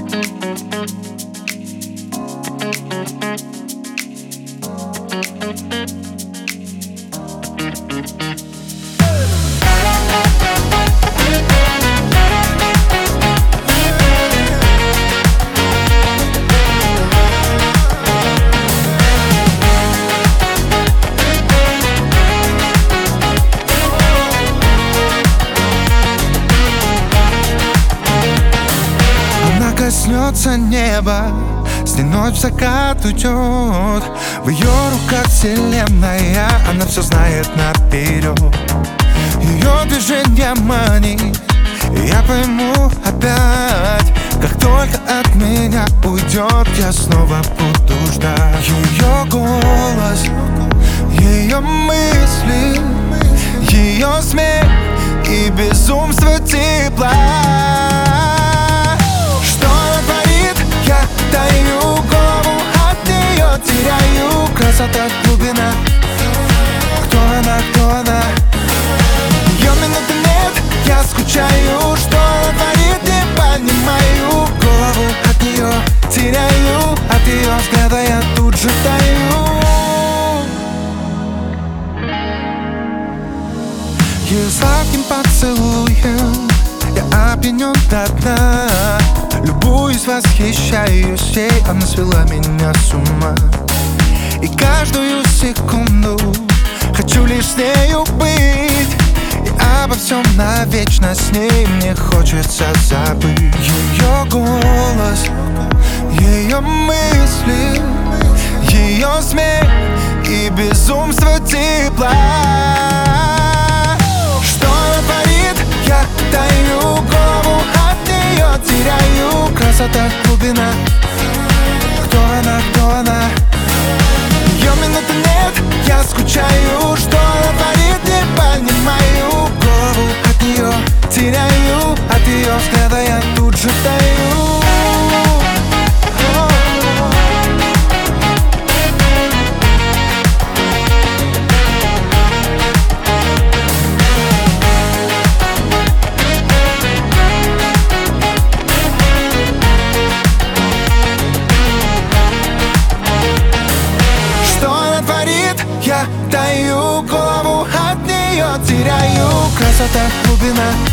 Коснется неба, с ней ночь в закат уйдет. В ее руках вселенная, она все знает наперед. Ее движение манит, и я пойму опять. Как только от меня уйдет, я снова буду ждать. Ее голос, ее мысли, ее смех и безумство тепла. Я даю голову, от нее теряю. Красота, глубина. Кто она, кто она? Ее минуты нет, я скучаю. Что она творит, не понимаю. Голову от нее теряю, от ее взгляда я тут же таю. Ее сладким поцелуем я опьянен до дна. Любуюсь, восхищаюсь ей, она свела меня с ума. И каждую секунду хочу лишь с нею быть. И обо всем навечно с ней мне хочется забыть. Ее голос, ее мысли, ее смех и безумство тепла. Что она творит, я даю голову, от нее теряю. Красота, глубина. Кто она, кто она? Ее минуты нет, я скучаю. Что она творит, не понимаю. Голову от нее теряю, от ее взгляда я тут же таю. Я даю голову, от нее теряю. Красота, глубина.